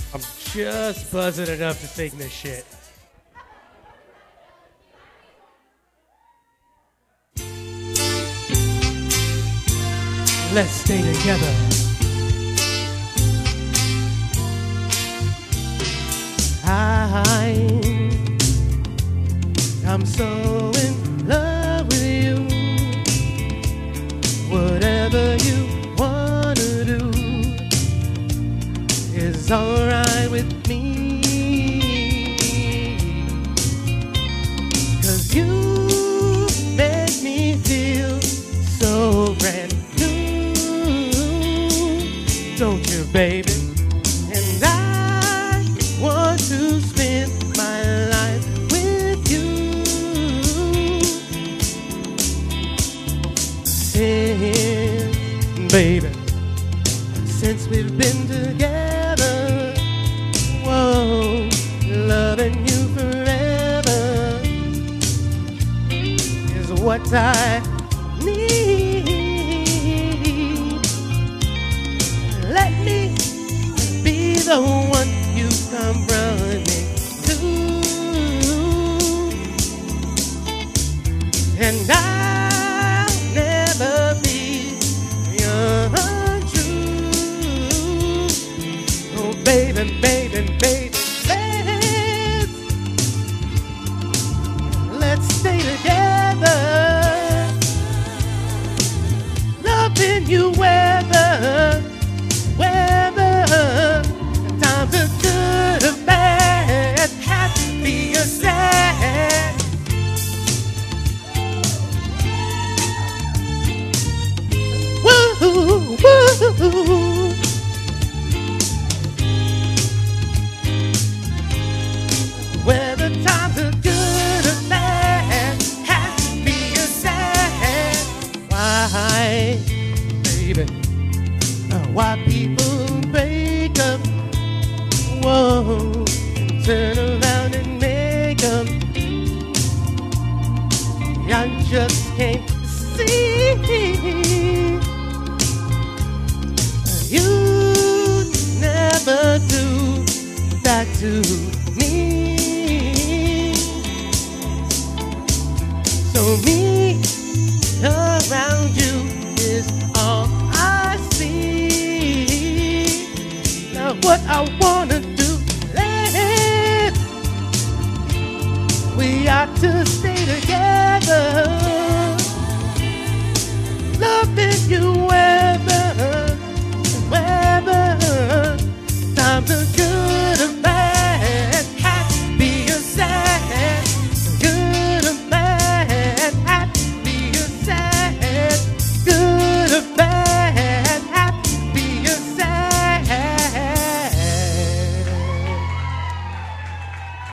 I'm just buzzing enough to sing this shit. Let's stay together. I'm so in love with you. Whatever you wanna do is alright with me. 'Cause you make me feel so brand new, don't you, baby? And I want to spend my life with you. Since, baby, since we've been together, whoa, loving you forever is what I need. Let me be the one you come running to, and I'll never be untrue. Oh, baby, baby, baby, let's stay together, loving you whether times are good or bad, happy or sad. Woo, woo. Whether times are good or bad, happy or sad. Why, baby? Why people break up, whoa, and turn around and make up. I just can't see you never do that to me. So me around you is all I see. Now what I wanna do, we ought to stay together, loving you well.